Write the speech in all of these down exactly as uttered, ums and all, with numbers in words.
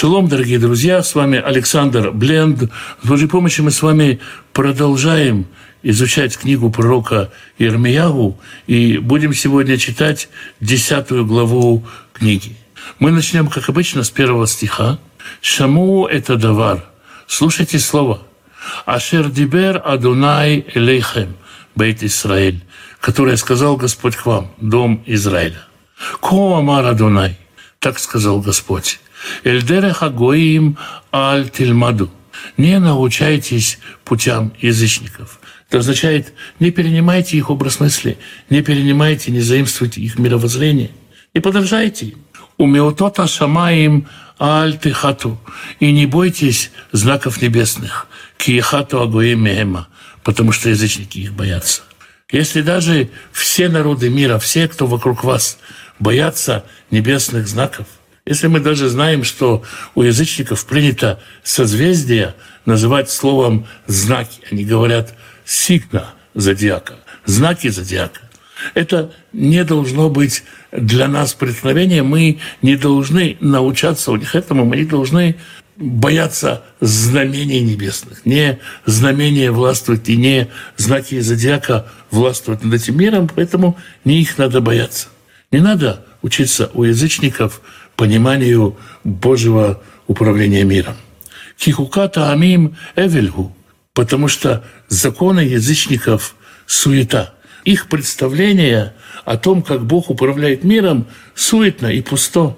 Шалом, дорогие друзья, с вами Александр Бленд. С Божьей помощью мы с вами продолжаем изучать книгу пророка Ирмиягу и будем сегодня читать десятую главу книги. Мы начнем, как обычно, с первого стиха. «Шаму это давар». Слушайте слово. «Ашер дибер Адонай элейхем, бейт Исраэль», которое сказал Господь к вам, дом Израиля. «Ко амар Адонай», так сказал Господь. «Эльдереха гоим аль тильмаду». Не научайтесь путям язычников. Это означает, не перенимайте их образ мысли, не перенимайте, не заимствуйте их мировоззрение, не подражайте им. «Умеотота шамаим аль тихату». И не бойтесь знаков небесных. «Киехату агоим мехема», потому что язычники их боятся. Если даже все народы мира, все, кто вокруг вас, боятся небесных знаков, если мы даже знаем, что у язычников принято созвездие называть словом «знаки», они говорят «сигна зодиака», «знаки зодиака», это не должно быть для нас преткновением, мы не должны научаться у них этому, мы не должны бояться знамений небесных. Не знамения властвуют и не знаки зодиака властвуют над этим миром, поэтому не их надо бояться. Не надо учиться у язычников пониманию Божьего управления миром. «Кихуката амим эвельгу», потому что законы язычников – суета. Их представление о том, как Бог управляет миром, суетно и пусто.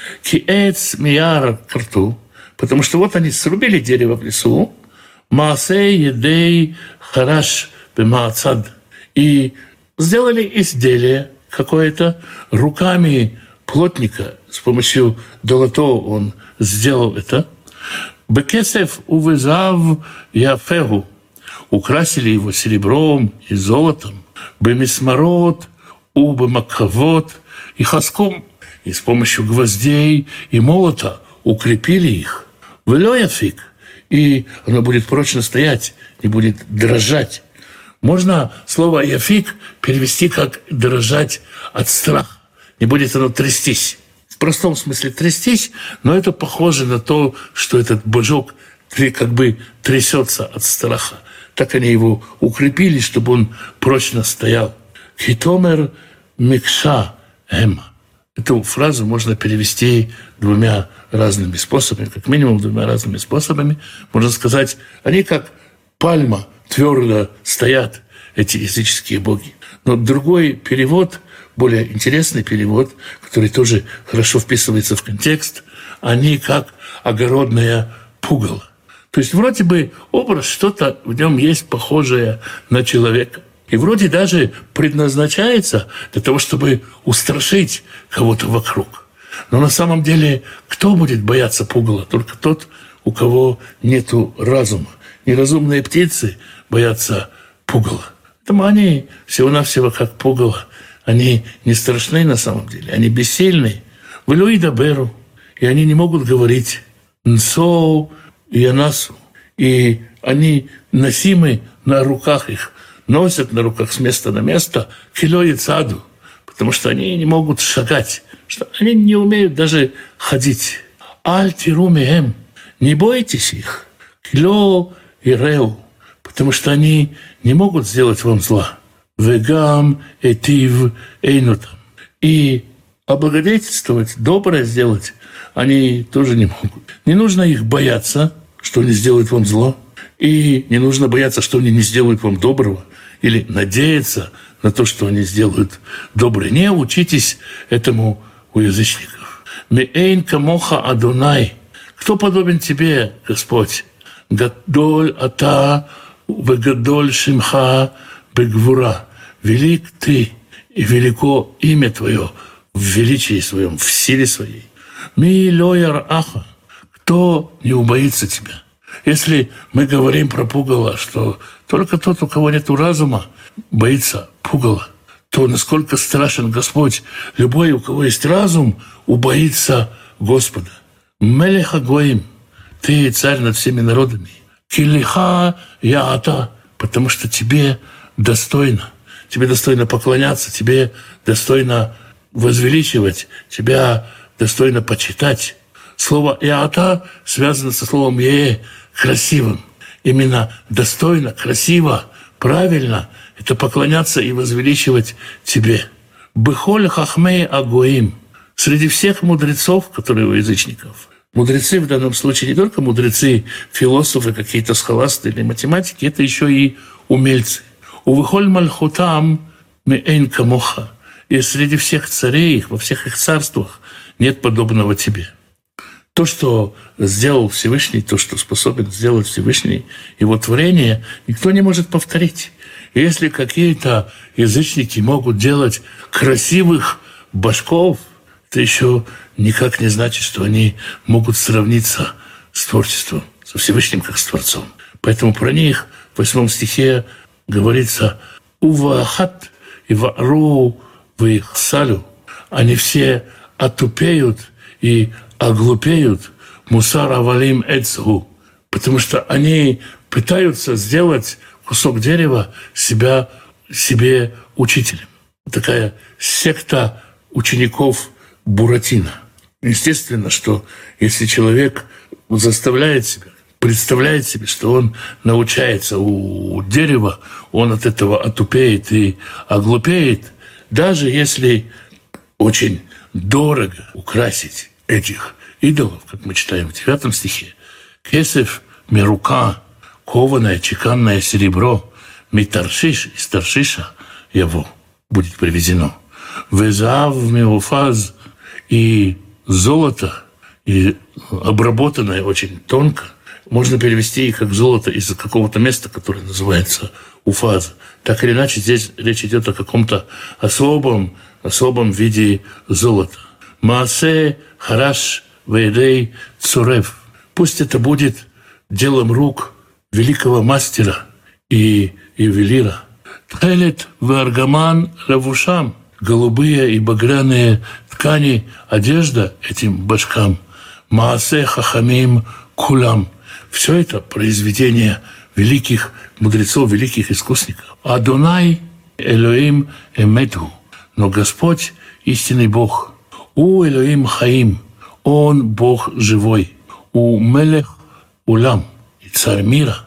«Киэц мияр карту», потому что вот они срубили дерево в лесу, «Маасей едей хараш бемаацад», и сделали изделие какое-то руками плотника, с помощью долото он сделал это. «Бекесев увезав яфегу», украсили его серебром и золотом. «Бемисмарот убемакхавот» и хаском, и с помощью гвоздей и молота укрепили их. «Вело яфик», и оно будет прочно стоять, не будет дрожать. Можно слово «яфик» перевести как «дрожать от страха». Не будет оно трястись. В простом смысле трястись, но это похоже на то, что этот божок как бы трясется от страха. Так они его укрепили, чтобы он прочно стоял. «Хитомер микша эма». Эту фразу можно перевести двумя разными способами, как минимум двумя разными способами. Можно сказать, они как пальма твердо стоят, эти языческие боги. Но другой перевод, более интересный перевод, который тоже хорошо вписывается в контекст, они как огородное пугало. То есть вроде бы образ, что-то в нем есть похожее на человека. И вроде даже предназначается для того, чтобы устрашить кого-то вокруг. Но на самом деле кто будет бояться пугала? Только тот, у кого нету разума. Неразумные птицы боятся пугала. Поэтому они всего-навсего как пугало. Они не страшны на самом деле, они бессильны. «Велуида беру», и они не могут говорить «нсоу» и «янасу». И они носимы на руках их, носят на руках с места на место «кило и цаду», потому что они не могут шагать, что они не умеют даже ходить. «Аль тиру меhem», не бойтесь их, «кило и реу», потому что они не могут сделать вам зла. «Вегам этив эйнутам». И облагодетельствовать, доброе сделать они тоже не могут. Не нужно их бояться, что они сделают вам зло, и не нужно бояться, что они не сделают вам доброго, или надеяться на то, что они сделают доброе. Не учитесь этому у язычников. «Меэйн камоха Адонай». Кто подобен тебе, Господь? «Гадоль ата вегадоль шимха бегвура». Велик ты, и велико имя твое в величии своем, в силе своей. «Ми лояр аха». Кто не убоится тебя? Если мы говорим про пугало, что только тот, у кого нет разума, боится пугала, то насколько страшен Господь. Любой, у кого есть разум, убоится Господа. «Мелеха гоим», ты царь над всеми народами. «Килиха яата», потому что тебе достойно. Тебе достойно поклоняться, тебе достойно возвеличивать, тебя достойно почитать. Слово «иата» связано со словом «е» – красивым. Именно достойно, красиво, правильно – это поклоняться и возвеличивать тебе. «Бехоль хахмей агоим» – среди всех мудрецов, которые у язычников. Мудрецы в данном случае не только мудрецы, философы, какие-то схоласты или математики, это еще и умельцы. «Увыхоль мальхутам меэйн камоха» – и среди всех царей их, во всех их царствах нет подобного тебе. То, что сделал Всевышний, то, что способен сделать Всевышний, его творение, никто не может повторить. И если какие-то язычники могут делать красивых башков, это еще никак не значит, что они могут сравниться с творчеством, со Всевышним как с Творцом. Поэтому про них в восьмом стихе говорится «Увахат и вару в их салю». Они все отупеют и оглупеют мусар авалим эцгу, потому что они пытаются сделать кусок дерева себя, себе учителем. Такая секта учеников Буратино. Естественно, что если человек заставляет себя, представляет себе, что он научается у дерева, он от этого отупеет и оглупеет, даже если очень дорого украсить этих идолов, как мы читаем в девятом стихе. «Кесев мерука, кованое, чеканное серебро, митаршиш из Таршиша его будет привезено. Везав меуфаз и золото, и обработанное очень тонко, можно перевести как золото из какого-то места, которое называется Уфаз. Так или иначе, здесь речь идет о каком-то особом, особом виде золота. Маасе хараш вейдей цурев. Пусть это будет делом рук великого мастера и ювелира. Тхелет варгаман равушам. Голубые и багряные ткани, одежда этим башкам. Маасе хахамим кулам. Все это произведение великих мудрецов, великих искусников. Адонай Элоим эмету. Но Господь истинный Бог. У Элоим хаим. Он Бог живой. У Мелех улам. И царь мира.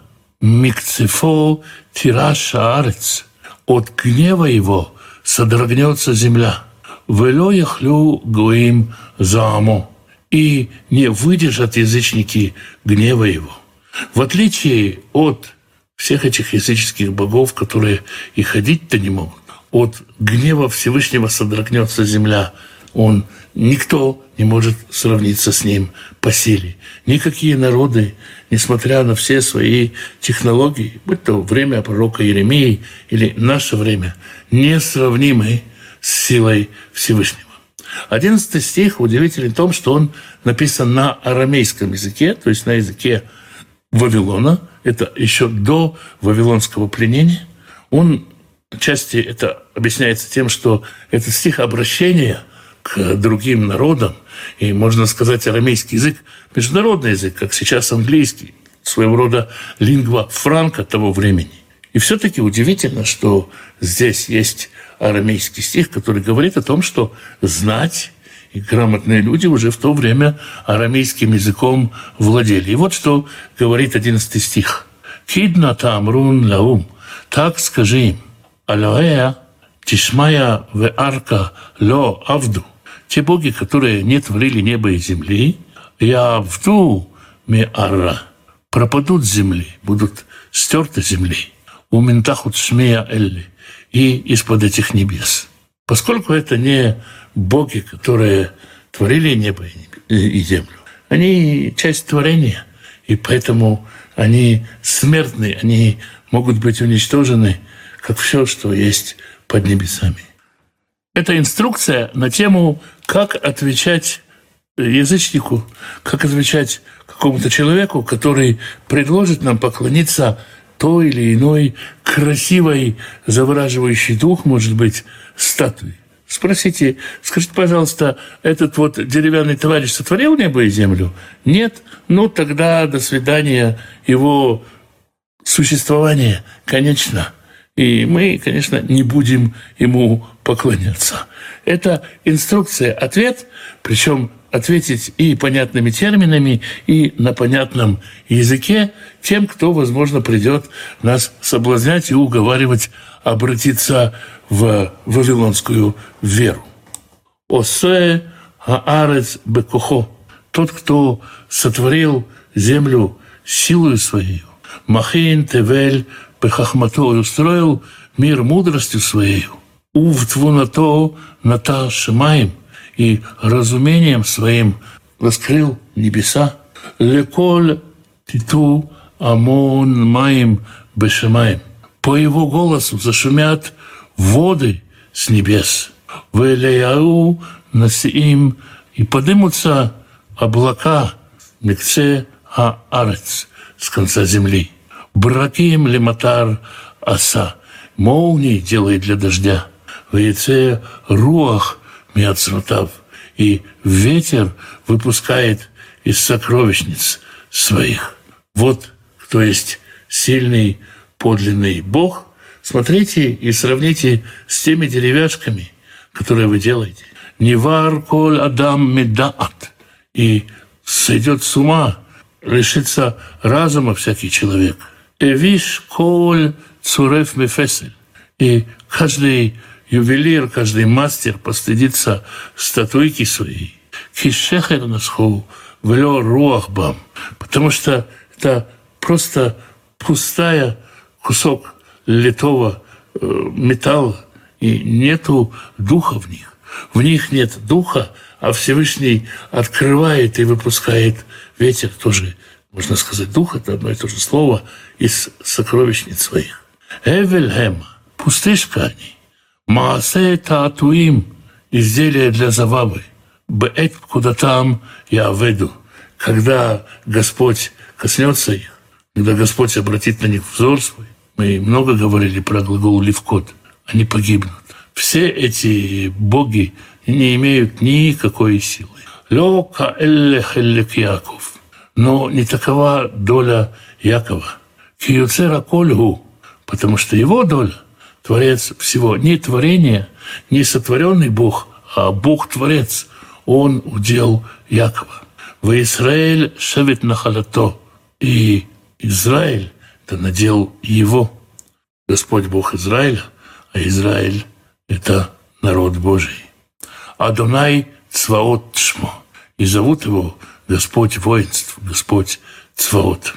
Микцефо тираш аарец. От гнева его содрогнется земля. Вело яхлю гоим заамо. И не выдержат язычники гнева его. В отличие от всех этих языческих богов, которые и ходить-то не могут, от гнева Всевышнего содрогнется земля. Он, никто не может сравниться с ним по силе. Никакие народы, несмотря на все свои технологии, будь то время пророка Иеремии или наше время, несравнимы с силой Всевышнего. Одиннадцатый стих удивителен в том, что он написан на арамейском языке, то есть на языке Вавилона. Это еще до вавилонского пленения. Он, отчасти, это объясняется тем, что этот стих обращения к другим народам, и, можно сказать, арамейский язык – международный язык, как сейчас английский, своего рода лингва франка того времени. И все-таки удивительно, что здесь есть арамейский стих, который говорит о том, что знать и грамотные люди уже в то время арамейским языком владели. И вот что говорит одиннадцатый стих. «Кидна таамрун лаум». Так скажи им. «Алоэя тишмая ве арка ло авду». Те боги, которые не творили небо и земли, «я авду ме арра», пропадут с земли, будут стерты с земли. «У ментахут шмея элли», и из-под этих небес. Поскольку это не боги, которые творили небо и землю, они часть творения, и поэтому они смертны, они могут быть уничтожены, как все, что есть под небесами. Это инструкция на тему, как отвечать язычнику, как отвечать какому-то человеку, который предложит нам поклониться той или иной красивой, завораживающей дух, может быть, статуи. Спросите, скажите, пожалуйста, этот вот деревянный товарищ сотворил небо и землю? Нет? Ну, тогда до свидания, его существование конечно. И мы, конечно, не будем ему поклоняться. Это инструкция, ответ, причем ответить и понятными терминами, и на понятном языке тем, кто, возможно, придет нас соблазнять и уговаривать обратиться в вавилонскую веру. «Осе хаарец бекохо» – тот, кто сотворил землю силою своей, «махин тевель бехахмато» – и устроил мир мудростью своей, «увтвунато ната шимаим» – и разумением своим раскрыл небеса. «Леколь титу амон маим бешемаим» – по его голосу зашумят воды с небес. «Велеяу насиим» – и подымутся облака мекце хаарец – с конца земли. «Браким лематар аса» – молнии делает для дождя. «Вееце руах» миацрутав, и ветер выпускает из сокровищниц своих. Вот кто есть сильный, подлинный Бог. Смотрите и сравните с теми деревяшками, которые вы делаете. «Невар коль адам медаат» – и сойдет с ума, лишится разума всякий человек. «Эвиш коль цуреф мефесель» – и каждый ювелир, каждый мастер постыдится статуйки своей. «Кишехер насху влё руах бам», потому что это просто пустая кусок литого э, металла, и нету духа в них. В них нет духа, а Всевышний открывает и выпускает ветер, тоже, можно сказать, дух, это одно и то же слово, из сокровищниц своих. «Эвельхем» – пустышка они. «Маасе таатуим» – изделие для забавы. «Беэт куда там я веду» – когда Господь коснется их, когда Господь обратит на них взор свой. Мы много говорили про глагол «ливкот», они погибнут. Все эти боги не имеют никакой силы. «Лё каэлле хеллек Яков» – но не такова доля Якова. «Киюцера кольгу» – потому что его доля – Творец всего. Не творение, не сотворенный Бог, а Бог-творец. Он удел Якова. «Во Израиль шевет нахалато» – и Израиль – это надел его. Господь Бог Израиля, а Израиль – это народ Божий. «Адонай Цваот Шмо» – и зовут его Господь воинств, Господь Цваот.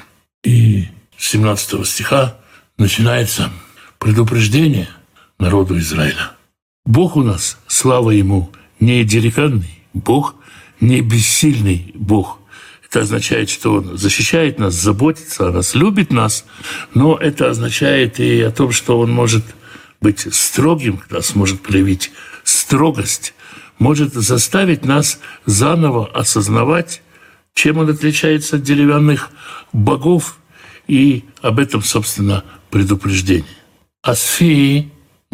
И с семнадцатого стиха начинается предупреждение народу Израиля. Бог у нас, слава Ему, не деликатный Бог, не бессильный Бог. Это означает, что Он защищает нас, заботится о нас, любит нас, но это означает и о том, что Он может быть строгим, нас может проявить строгость, может заставить нас заново осознавать, чем Он отличается от деревянных богов, и об этом, собственно, предупреждение. «Асфи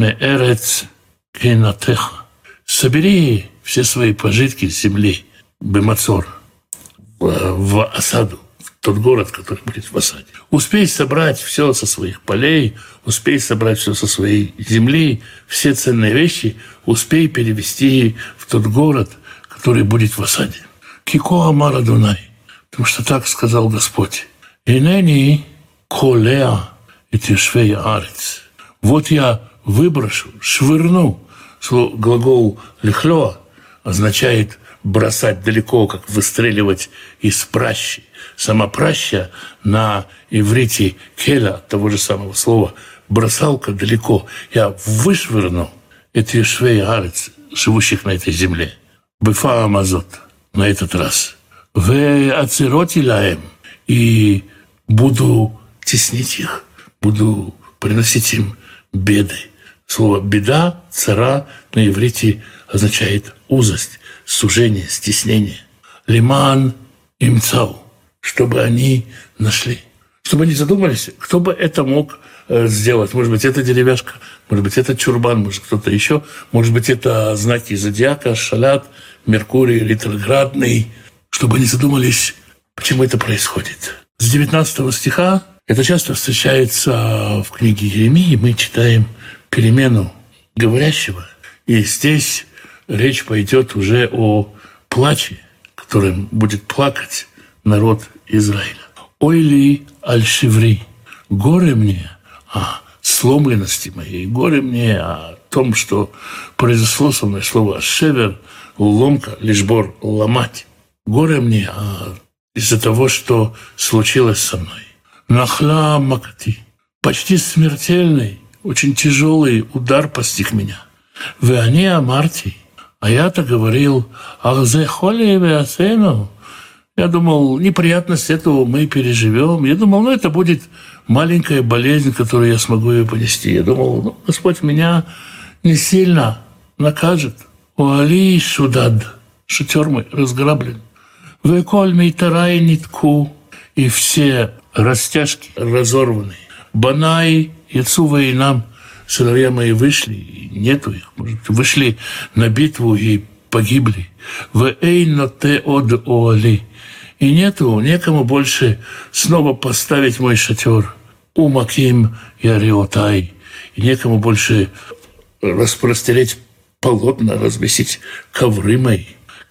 меэрец кинатеха» – собери все свои пожитки с земли, бемацор, в, в осаду, в тот город, который будет в осаде. Успей собрать все со своих полей, успей собрать все со своей земли, все ценные вещи, успей перевести в тот город, который будет в осаде. «Кико амар Адонай», потому что так сказал Господь. «Инени колеа эти швей арец». Вот я выброшу, швырну. Глагол «лихлё» означает бросать далеко, как выстреливать из пращи. Сама праща на иврите «келя» от того же самого слова «бросалка» далеко. Я вышвырну эти швей арец, живущих на этой земле. «Бефа амазот» на этот раз. «Ве ацероти лаем» и буду теснить их, буду приносить им беды. Слово «беда», «цара» на иврите означает узость, сужение, стеснение. «Лиман имцау», чтобы они нашли. Чтобы они задумались, кто бы это мог сделать. Может быть, это деревяшка, может быть, это чурбан, может, кто-то еще. Может быть, это знаки зодиака, шалят, Меркурий, ретроградный. Чтобы они задумались, почему это происходит. С девятнадцатого стиха это часто встречается в книге Иеремии. Мы читаем перемену говорящего. И здесь речь пойдет уже о плаче, которым будет плакать народ Израиля. «Ой ли аль-шиври» – горе мне о сломленности моей, горе мне о том, что произошло со мной слово «шевер», «ломка», «лишбор», «ломать». Горе мне а, из-за того, что случилось со мной. «Нахла макати» – почти смертельный, очень тяжелый удар постиг меня. «Вы они амарти», а я-то говорил «ах зе холи веасену». Я думал, неприятность этого мы переживем. Я думал, ну, это будет маленькая болезнь, которую я смогу ее понести. Я думал, ну, Господь меня не сильно накажет. «Уали шудад» – шатер мой разграблен. «Вы коль мейтарай нитку» – и все растяжки разорваны. «Банай яцу воинам» – сыновья мои вышли, и нету их. Может, вышли на битву и погибли. «Вэ эйно те од оали» – и нету, некому больше снова поставить мой шатер. «Умаким яриотай» – и некому больше распростереть полотна, развесить ковры мои.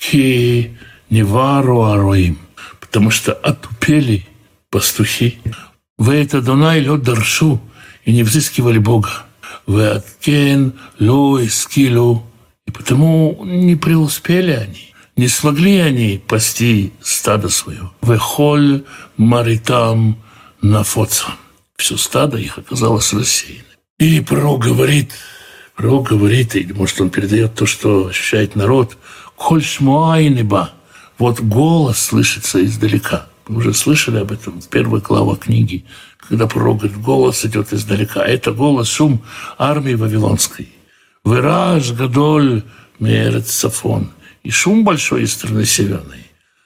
«Ки невару ароим», потому что отупели пастухи. «Вы это донай лё даршу» и не взыскивали Бога. «Вы аткен лё искилу» и потому не преуспели они. Не смогли они пасти стадо свое. «Вехоль маритам нафоца». Все стадо их оказалось рассеяно. И пророк говорит, пророк говорит, или, может, он передает то, что ощущает народ. «Коль шмуай неба». Вот голос слышится издалека. Мы уже слышали об этом в первой главе книги, когда пророк говорит, голос идет издалека. Это голос, шум армии вавилонской. «Выраж гадоль мерец сафон». И шум большой из страны северной.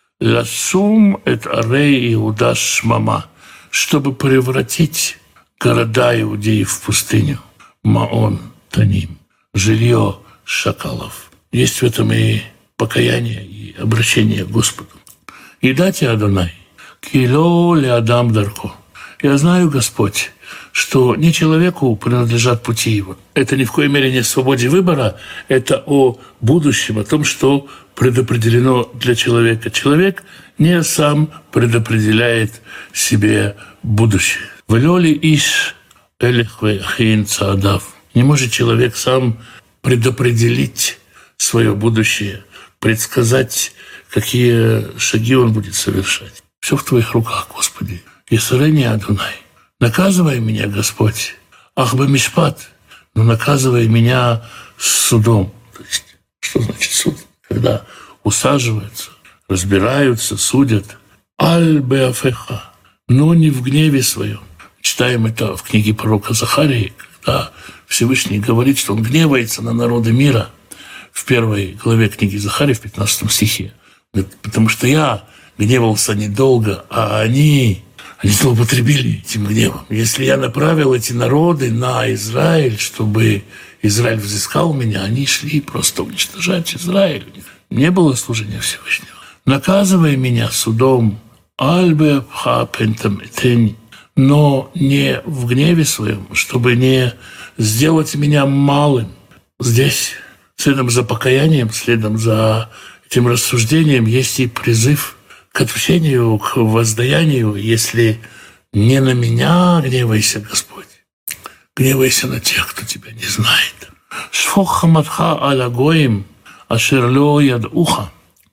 «Ласум эт арей Иуда шмама», чтобы превратить города иудеев в пустыню. «Маон таним», жилье шакалов. Есть в этом и покаяние, и обращение к Господу. «И дайте Адонай, кило ле адам дарко». Я знаю, Господь, что не человеку принадлежат пути его. Это ни в коей мере не о свободе выбора, это о будущем, о том, что предопределено для человека. Человек не сам предопределяет себе будущее. «Вэлёли иш элихвэ хин цаадав». Не может человек сам предопределить свое будущее, предсказать, какие шаги он будет совершать. Все в твоих руках, Господи. «Исарени Адонай». Наказывай меня, Господь, ах бы мишпат, но наказывай меня с судом. То есть, что значит суд? Когда усаживаются, разбираются, судят. Аль беафеха, но не в гневе своем. Читаем это в книге пророка Захарии, когда Всевышний говорит, что он гневается на народы мира. В первой главе книги Захарии, в пятнадцатом стихе. Потому что я гневался недолго, а они... Они злоупотребили этим гневом. Если я направил эти народы на Израиль, чтобы Израиль взыскал меня, они шли просто уничтожать Израиль. Не было служения Всевышнего. Наказывай меня судом, альбе пха пентам этени, но не в гневе своем, чтобы не сделать меня малым. Здесь, следом за покаянием, следом за этим рассуждением, есть и призыв к отпущению, к воздаянию. Если не на меня гневайся, Господь, гневайся на тех, кто тебя не знает. «Шфох хаматха аля гоим ашер ло ядуха».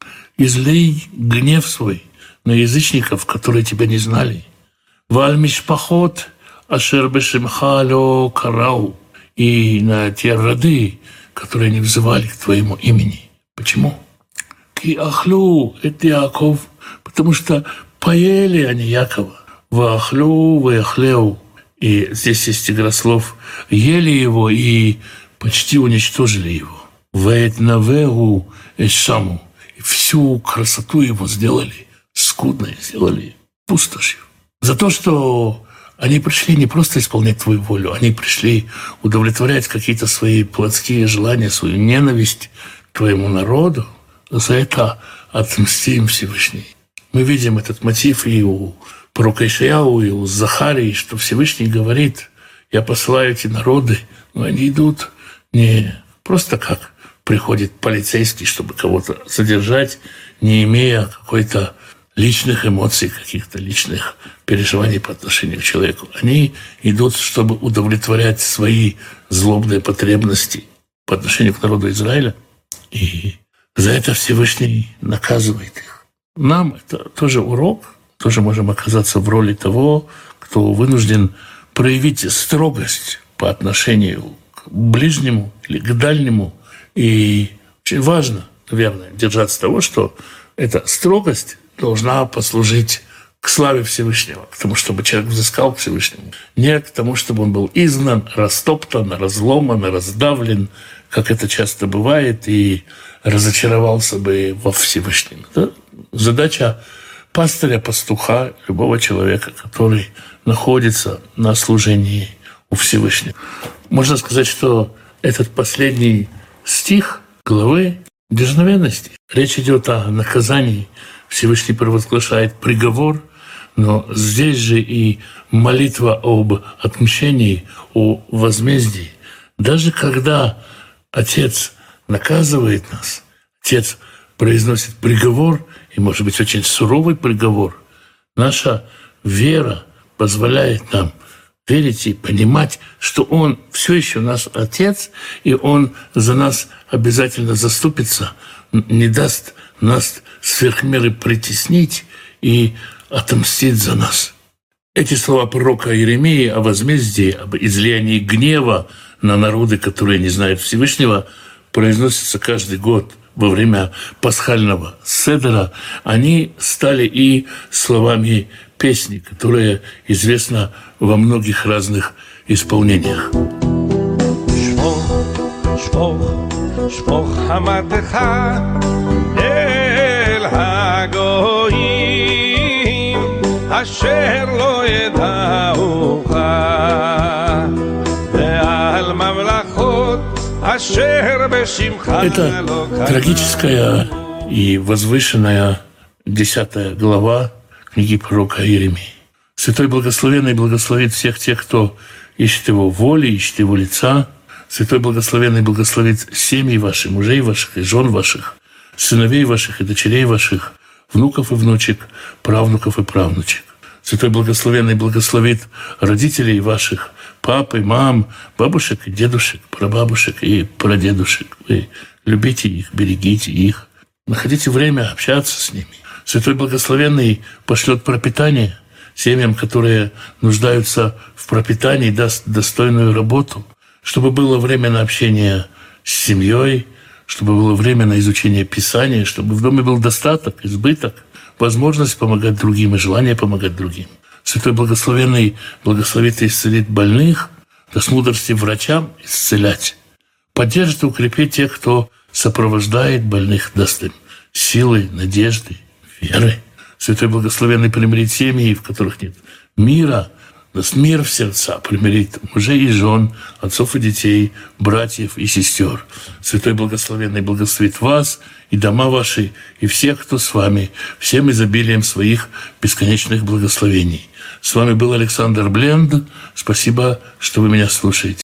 Излей гнев свой на язычников, которые тебя не знали. «Валь мишпахот ашер бешемха ло карау». И на те роды, которые не взывали к твоему имени. Почему? «Ки ахлу эт Яаков», потому что поели они Якова. «Ваахлю ваахлеу». И здесь есть игра слов. Ели его и почти уничтожили его. «Ваэтнавегу эшаму». И всю красоту его сделали скудной, сделали пустошью. За то, что они пришли не просто исполнять твою волю, они пришли удовлетворять какие-то свои плотские желания, свою ненависть к твоему народу. За это отмсти им Всевышний. Мы видим этот мотив и у пророка Ишаяу, и у Захарии, что Всевышний говорит: «Я посылаю эти народы, но они идут не просто как приходит полицейский, чтобы кого-то задержать, не имея какой-то личных эмоций, каких-то личных переживаний по отношению к человеку. Они идут, чтобы удовлетворять свои злобные потребности по отношению к народу Израиля. И за это Всевышний наказывает их. Нам это тоже урок. Тоже можем оказаться в роли того, кто вынужден проявить строгость по отношению к ближнему или к дальнему. И очень важно, наверное, держаться того, что эта строгость должна послужить к славе Всевышнего, к тому, чтобы человек взыскал к Всевышнему. Не к тому, чтобы он был изгнан, растоптан, разломан, раздавлен, как это часто бывает, и разочаровался бы во Всевышнем. Это задача пастыря, пастуха, любого человека, который находится на служении у Всевышнего. Можно сказать, что этот последний стих главы дерзновенности. Речь идет о наказании. Всевышний провозглашает приговор, но здесь же и молитва об отмщении, о возмездии. Даже когда Отец наказывает нас, Отец произносит приговор, и, может быть, очень суровый приговор, наша вера позволяет нам верить и понимать, что Он все еще наш Отец, и Он за нас обязательно заступится, не даст нас сверх меры притеснить и отомстить за нас. Эти слова пророка Иеремии о возмездии, об излиянии гнева на народы, которые не знают Всевышнего, произносятся каждый год во время пасхального седера. Они стали и словами песни, которая известна во многих разных исполнениях. שפוך חמתך אל הגויים אשר לא ידעוך ועל ממלכות אשר בשמך Это трагическая и возвышенная десятая глава книги пророка Иеремии. Святой Благословенный благословит всех тех, кто ищет Его воли, ищет Его лица. Святой Благословенный благословит семьи ваши, мужей ваших и жен ваших, сыновей ваших и дочерей ваших, внуков и внучек, правнуков и правнучек. Святой Благословенный благословит родителей ваших, пап и мам, бабушек и дедушек, прабабушек и прадедушек. Вы любите их, берегите их, находите время общаться с ними. Святой Благословенный пошлет пропитание семьям, которые нуждаются в пропитании, даст достойную работу, чтобы было время на общение с семьей, чтобы было время на изучение Писания, чтобы в доме был достаток, избыток, возможность помогать другим и желание помогать другим. Святой Благословенный благословит и исцелит больных, даст мудрости врачам исцелять, поддержит и укрепит тех, кто сопровождает больных, даст им силы, надежды, веры. Святой Благословенный примирит семьи, в которых нет мира, даст мир в сердца, примирит мужей и жен, отцов и детей, братьев и сестер. Святой Благословенный благословит вас и дома ваши, и всех, кто с вами, всем изобилием своих бесконечных благословений. С вами был Александр Бленд. Спасибо, что вы меня слушаете.